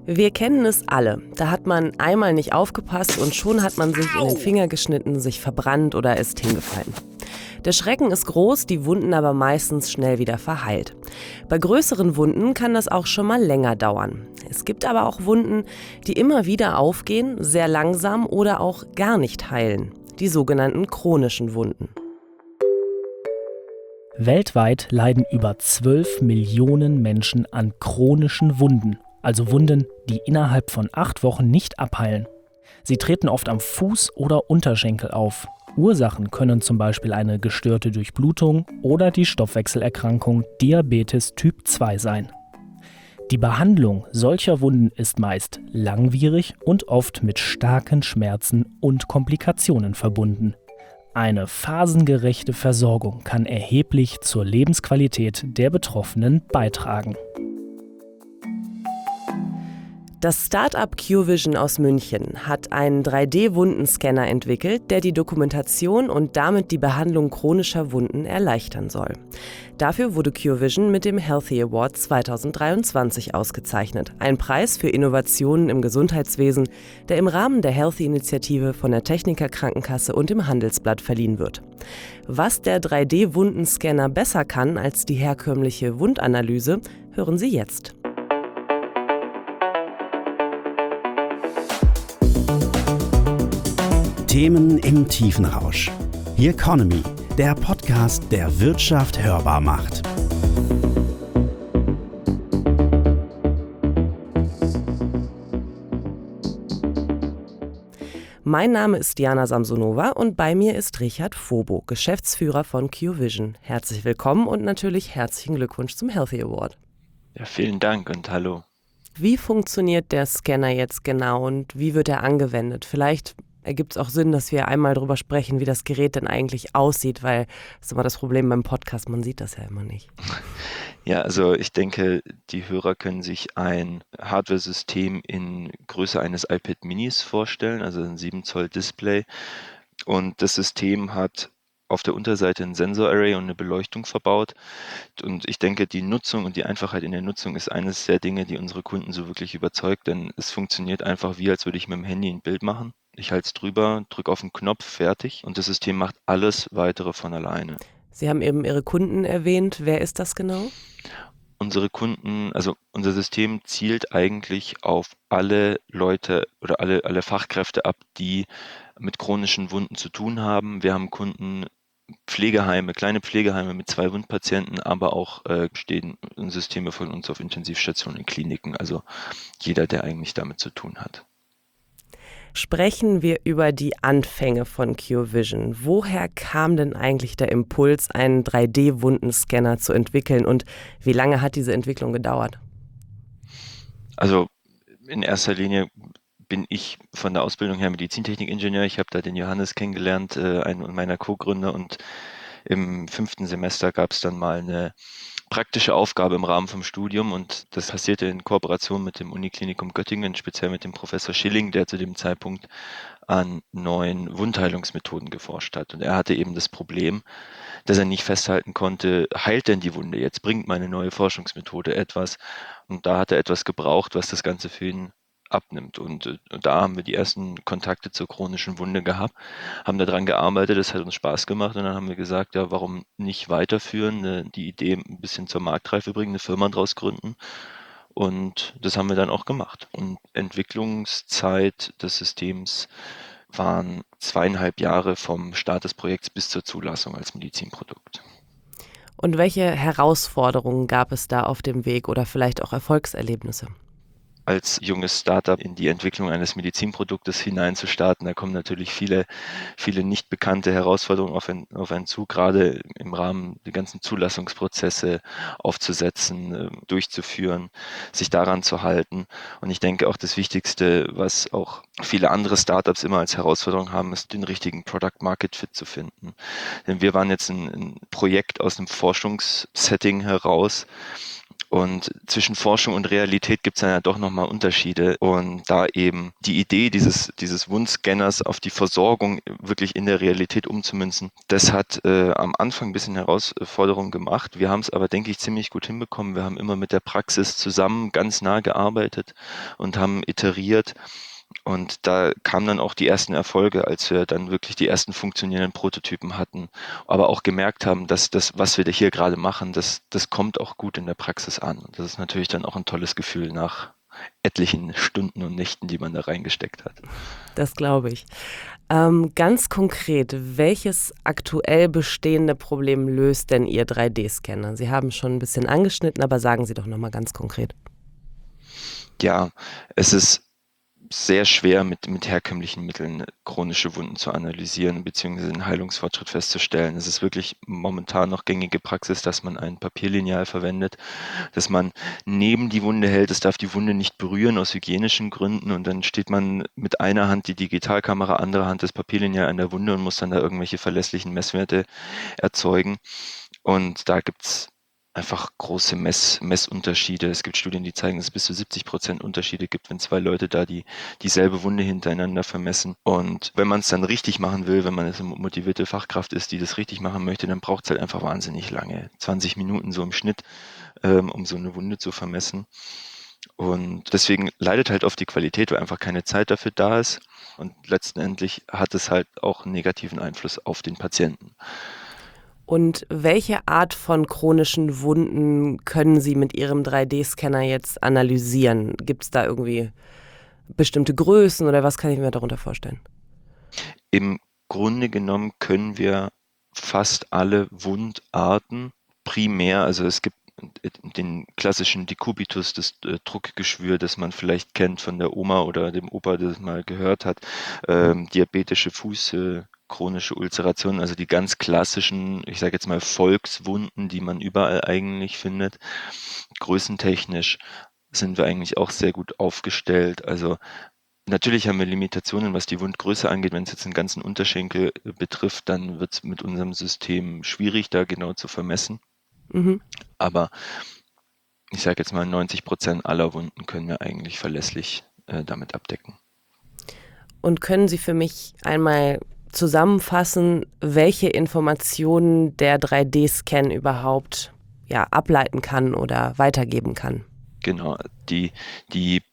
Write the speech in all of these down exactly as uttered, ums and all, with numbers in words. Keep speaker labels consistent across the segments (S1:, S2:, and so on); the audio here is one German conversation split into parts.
S1: Wir kennen es alle. Da hat man einmal nicht aufgepasst und schon hat man sich in den Finger geschnitten, sich verbrannt oder ist hingefallen. Der Schrecken ist groß, die Wunden aber meistens schnell wieder verheilt. Bei größeren Wunden kann das auch schon mal länger dauern. Es gibt aber auch Wunden, die immer wieder aufgehen, sehr langsam oder auch gar nicht heilen. Die sogenannten chronischen Wunden.
S2: Weltweit leiden über zwölf Millionen Menschen an chronischen Wunden, also Wunden, die innerhalb von acht Wochen nicht abheilen. Sie treten oft am Fuß oder Unterschenkel auf. Ursachen können zum Beispiel eine gestörte Durchblutung oder die Stoffwechselerkrankung Diabetes Typ zwei sein. Die Behandlung solcher Wunden ist meist langwierig und oft mit starken Schmerzen und Komplikationen verbunden. Eine phasengerechte Versorgung kann erheblich zur Lebensqualität der Betroffenen beitragen.
S1: Das Start-up CureVision aus München hat einen drei D-Wundenscanner entwickelt, der die Dokumentation und damit die Behandlung chronischer Wunden erleichtern soll. Dafür wurde CureVision mit dem Healthy Award zweitausenddreiundzwanzig ausgezeichnet. Ein Preis für Innovationen im Gesundheitswesen, der im Rahmen der Healthy-Initiative von der Techniker Krankenkasse und dem Handelsblatt verliehen wird. Was der drei D-Wundenscanner besser kann als die herkömmliche Wundanalyse, hören Sie jetzt.
S3: Themen im Tiefenrausch. The Economy, der Podcast, der Wirtschaft hörbar macht.
S1: Mein Name ist Diana Samsonova und bei mir ist Richard Fobo, Geschäftsführer von CureVision. Herzlich willkommen und natürlich herzlichen Glückwunsch zum Healthy Award.
S4: Ja, vielen Dank und hallo.
S1: Wie funktioniert der Scanner jetzt genau und wie wird er angewendet? Vielleicht ergibt es auch Sinn, dass wir einmal darüber sprechen, wie das Gerät denn eigentlich aussieht, weil das ist immer das Problem beim Podcast, man sieht das ja immer nicht.
S4: Ja, also ich denke, die Hörer können sich ein Hardware-System in Größe eines iPad Minis vorstellen, also ein sieben Zoll Display. Und das System hat auf der Unterseite ein Sensorarray und eine Beleuchtung verbaut. Und ich denke, die Nutzung und die Einfachheit in der Nutzung ist eines der Dinge, die unsere Kunden so wirklich überzeugt, denn es funktioniert einfach wie, als würde ich mit dem Handy ein Bild machen. Ich halte es drüber, drücke auf den Knopf, fertig und das System macht alles weitere von alleine.
S1: Sie haben eben Ihre Kunden erwähnt. Wer ist das genau?
S4: Unsere Kunden, also unser System zielt eigentlich auf alle Leute oder alle, alle Fachkräfte ab, die mit chronischen Wunden zu tun haben. Wir haben Kunden, Pflegeheime, kleine Pflegeheime mit zwei Wundpatienten, aber auch äh, stehen Systeme von uns auf Intensivstationen in Kliniken, also jeder, der eigentlich damit zu tun hat.
S1: Sprechen wir über die Anfänge von CureVision. Woher kam denn eigentlich der Impuls, einen drei D-Wundenscanner zu entwickeln und wie lange hat diese Entwicklung gedauert?
S4: Also in erster Linie bin ich von der Ausbildung her Medizintechnikingenieur. Ich habe da den Johannes kennengelernt, äh, einen meiner Co-Gründer, und im fünften Semester gab es dann mal eine praktische Aufgabe im Rahmen vom Studium und das passierte in Kooperation mit dem Uniklinikum Göttingen, speziell mit dem Professor Schilling, der zu dem Zeitpunkt an neuen Wundheilungsmethoden geforscht hat. Und er hatte eben das Problem, dass er nicht festhalten konnte, heilt denn die Wunde jetzt, bringt meine neue Forschungsmethode etwas? Und da hat er etwas gebraucht, was das Ganze für ihn abnimmt. Und, und da haben wir die ersten Kontakte zur chronischen Wunde gehabt, haben daran gearbeitet, das hat uns Spaß gemacht und dann haben wir gesagt, ja, warum nicht weiterführen, ne, die Idee ein bisschen zur Marktreife bringen, eine Firma draus gründen, und das haben wir dann auch gemacht. Und Entwicklungszeit des Systems waren zweieinhalb Jahre vom Start des Projekts bis zur Zulassung als Medizinprodukt.
S1: Und welche Herausforderungen gab es da auf dem Weg oder vielleicht auch Erfolgserlebnisse?
S4: Als junges Startup in die Entwicklung eines Medizinproduktes hineinzustarten, da kommen natürlich viele, viele nicht bekannte Herausforderungen auf einen, auf einen zu, gerade im Rahmen der ganzen Zulassungsprozesse aufzusetzen, durchzuführen, sich daran zu halten. Und ich denke auch das Wichtigste, was auch viele andere Startups immer als Herausforderung haben, ist, den richtigen Product-Market-Fit zu finden. Denn wir waren jetzt ein, ein Projekt aus einem Forschungssetting heraus, Und zwischen Forschung und Realität gibt es dann ja doch nochmal Unterschiede. Und da eben die Idee dieses, dieses Wundscanners auf die Versorgung wirklich in der Realität umzumünzen, das hat äh, am Anfang ein bisschen Herausforderung gemacht. Wir haben es aber, denke ich, ziemlich gut hinbekommen. Wir haben immer mit der Praxis zusammen ganz nah gearbeitet und haben iteriert. Und da kamen dann auch die ersten Erfolge, als wir dann wirklich die ersten funktionierenden Prototypen hatten, aber auch gemerkt haben, dass das, was wir hier gerade machen, das, das kommt auch gut in der Praxis an. Und das ist natürlich dann auch ein tolles Gefühl nach etlichen Stunden und Nächten, die man da reingesteckt hat.
S1: Das glaube ich. Ähm, ganz konkret, welches aktuell bestehende Problem löst denn Ihr drei D-Scanner? Sie haben schon ein bisschen angeschnitten, aber sagen Sie doch nochmal ganz konkret.
S4: Ja, es ist sehr schwer, mit, mit herkömmlichen Mitteln chronische Wunden zu analysieren bzw. einen Heilungsfortschritt festzustellen. Es ist wirklich momentan noch gängige Praxis, dass man ein Papierlineal verwendet, dass man neben die Wunde hält. Es darf die Wunde nicht berühren aus hygienischen Gründen und dann steht man mit einer Hand die Digitalkamera, andere Hand das Papierlineal an der Wunde und muss dann da irgendwelche verlässlichen Messwerte erzeugen. Und da gibt's einfach große Mess, Messunterschiede. Es gibt Studien, die zeigen, dass es bis zu siebzig Prozent Unterschiede gibt, wenn zwei Leute da die dieselbe Wunde hintereinander vermessen. Und wenn man es dann richtig machen will, wenn man eine motivierte Fachkraft ist, die das richtig machen möchte, dann braucht es halt einfach wahnsinnig lange. zwanzig Minuten so im Schnitt, ähm, um so eine Wunde zu vermessen. Und deswegen leidet halt oft die Qualität, weil einfach keine Zeit dafür da ist. Und letztendlich hat es halt auch einen negativen Einfluss auf den Patienten.
S1: Und welche Art von chronischen Wunden können Sie mit Ihrem drei D-Scanner jetzt analysieren? Gibt es da irgendwie bestimmte Größen oder was kann ich mir darunter vorstellen?
S4: Im Grunde genommen können wir fast alle Wundarten primär, also es gibt den klassischen Dekubitus, das äh, Druckgeschwür, das man vielleicht kennt von der Oma oder dem Opa, das mal gehört hat, ähm, diabetische Fuß, chronische Ulcerationen, also die ganz klassischen, ich sage jetzt mal Volkswunden, die man überall eigentlich findet. Größentechnisch sind wir eigentlich auch sehr gut aufgestellt. Also natürlich haben wir Limitationen, was die Wundgröße angeht. Wenn es jetzt den ganzen Unterschenkel betrifft, dann wird es mit unserem System schwierig, da genau zu vermessen. Mhm. Aber ich sage jetzt mal, neunzig Prozent aller Wunden können wir eigentlich verlässlich äh, damit abdecken.
S1: Und können Sie für mich einmal zusammenfassen, welche Informationen der drei D-Scan überhaupt ja, ableiten kann oder weitergeben kann?
S4: Genau, die, die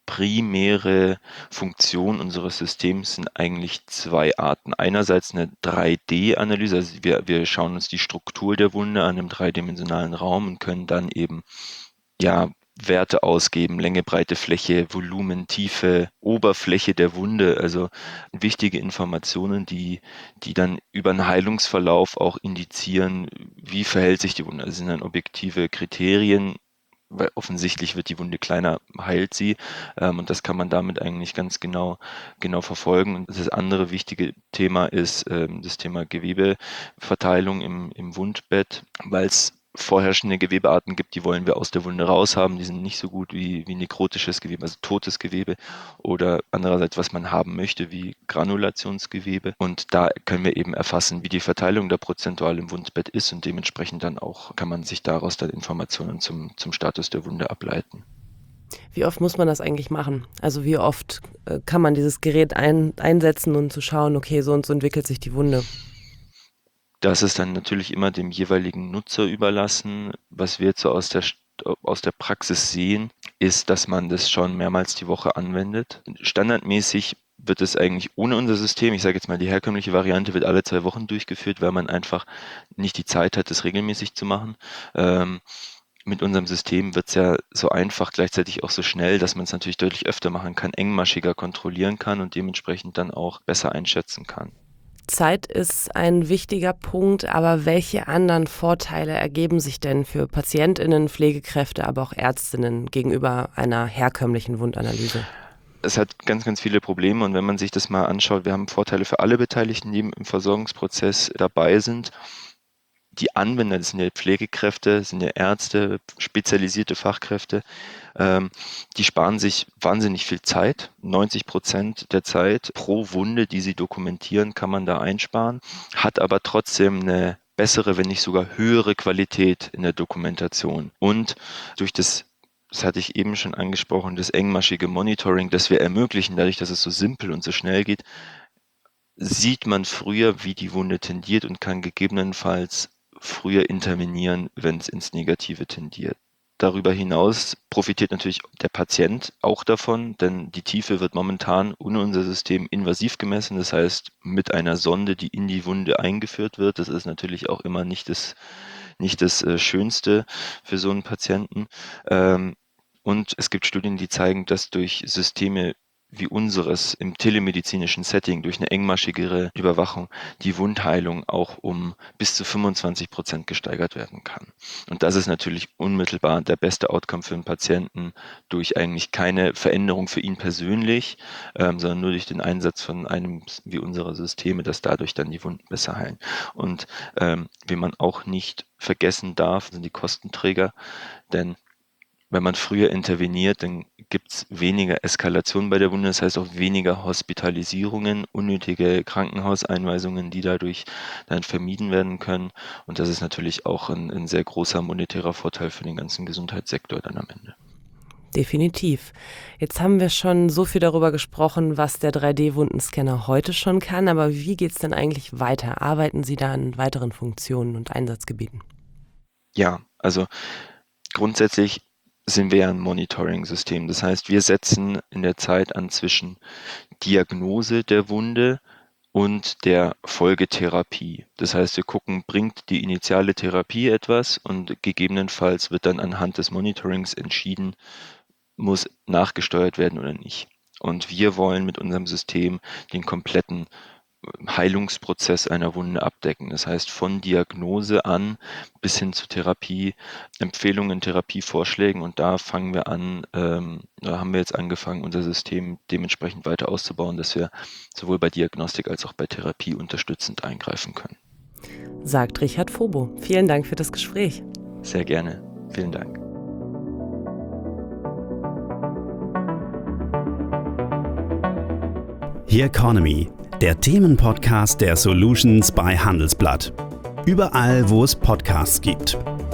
S4: primäre Funktion unseres Systems sind eigentlich zwei Arten. Einerseits eine drei D-Analyse, also wir, wir schauen uns die Struktur der Wunde an im dreidimensionalen Raum und können dann eben ja Werte ausgeben, Länge, Breite, Fläche, Volumen, Tiefe, Oberfläche der Wunde, also wichtige Informationen, die, die dann über einen Heilungsverlauf auch indizieren, wie verhält sich die Wunde. Das sind dann objektive Kriterien, weil offensichtlich wird die Wunde kleiner, heilt sie, ähm, und das kann man damit eigentlich ganz genau, genau verfolgen. Und das andere wichtige Thema ist ähm, das Thema Gewebeverteilung im, im Wundbett, weil es vorherrschende Gewebearten gibt, die wollen wir aus der Wunde raushaben, die sind nicht so gut wie, wie nekrotisches Gewebe, also totes Gewebe oder andererseits, was man haben möchte, wie Granulationsgewebe. Und da können wir eben erfassen, wie die Verteilung da prozentual im Wundbett ist und dementsprechend dann auch kann man sich daraus dann Informationen zum, zum Status der Wunde ableiten.
S1: Wie oft muss man das eigentlich machen? Also wie oft äh, kann man dieses Gerät ein, einsetzen und zu schauen, okay, so und so entwickelt sich die Wunde?
S4: Das ist dann natürlich immer dem jeweiligen Nutzer überlassen. Was wir jetzt so aus der, aus der Praxis sehen, ist, dass man das schon mehrmals die Woche anwendet. Standardmäßig wird es eigentlich ohne unser System, ich sage jetzt mal die herkömmliche Variante, wird alle zwei Wochen durchgeführt, weil man einfach nicht die Zeit hat, das regelmäßig zu machen. Ähm, mit unserem System wird es ja so einfach, gleichzeitig auch so schnell, dass man es natürlich deutlich öfter machen kann, engmaschiger kontrollieren kann und dementsprechend dann auch besser einschätzen kann.
S1: Zeit ist ein wichtiger Punkt, aber welche anderen Vorteile ergeben sich denn für PatientInnen, Pflegekräfte, aber auch Ärztinnen gegenüber einer herkömmlichen Wundanalyse?
S4: Es hat ganz, ganz viele Probleme und wenn man sich das mal anschaut, wir haben Vorteile für alle Beteiligten, die im Versorgungsprozess dabei sind. Die Anwender, das sind ja Pflegekräfte, das sind ja Ärzte, spezialisierte Fachkräfte, ähm, die sparen sich wahnsinnig viel Zeit. neunzig Prozent der Zeit pro Wunde, die sie dokumentieren, kann man da einsparen, hat aber trotzdem eine bessere, wenn nicht sogar höhere Qualität in der Dokumentation. Und durch das Das hatte ich eben schon angesprochen, das engmaschige Monitoring, das wir ermöglichen, dadurch, dass es so simpel und so schnell geht, sieht man früher, wie die Wunde tendiert und kann gegebenenfalls früher intervenieren, wenn es ins Negative tendiert. Darüber hinaus profitiert natürlich der Patient auch davon, denn die Tiefe wird momentan ohne unser System invasiv gemessen, das heißt mit einer Sonde, die in die Wunde eingeführt wird. Das ist natürlich auch immer nicht das nicht das äh, Schönste für so einen Patienten. Ähm, und es gibt Studien, die zeigen, dass durch Systeme wie unseres im telemedizinischen Setting, durch eine engmaschigere Überwachung, die Wundheilung auch um bis zu fünfundzwanzig Prozent gesteigert werden kann. Und das ist natürlich unmittelbar der beste Outcome für einen Patienten durch eigentlich keine Veränderung für ihn persönlich, ähm, sondern nur durch den Einsatz von einem wie unserer Systeme, dass dadurch dann die Wunden besser heilen. Und ähm, wie man auch nicht vergessen darf, sind die Kostenträger, denn wenn man früher interveniert, dann gibt es weniger Eskalation bei der Wunde, das heißt auch weniger Hospitalisierungen, unnötige Krankenhauseinweisungen, die dadurch dann vermieden werden können. Und das ist natürlich auch ein, ein sehr großer monetärer Vorteil für den ganzen Gesundheitssektor dann am Ende.
S1: Definitiv. Jetzt haben wir schon so viel darüber gesprochen, was der drei D-Wundenscanner heute schon kann, aber wie geht es denn eigentlich weiter? Arbeiten Sie da an weiteren Funktionen und Einsatzgebieten?
S4: Ja, also grundsätzlich sind wir ja ein Monitoring-System. Das heißt, wir setzen in der Zeit an zwischen Diagnose der Wunde und der Folgetherapie. Das heißt, wir gucken, bringt die initiale Therapie etwas und gegebenenfalls wird dann anhand des Monitorings entschieden, muss nachgesteuert werden oder nicht. Und wir wollen mit unserem System den kompletten Heilungsprozess einer Wunde abdecken. Das heißt, von Diagnose an bis hin zu Therapie, Empfehlungen, Therapievorschlägen. Und da fangen wir an, ähm, da haben wir jetzt angefangen, unser System dementsprechend weiter auszubauen, dass wir sowohl bei Diagnostik als auch bei Therapie unterstützend eingreifen können.
S1: Sagt Richard Fobo. Vielen Dank für das Gespräch.
S4: Sehr gerne. Vielen Dank.
S3: Here Economy, der Themenpodcast der Solutions bei Handelsblatt. Überall, wo es Podcasts gibt.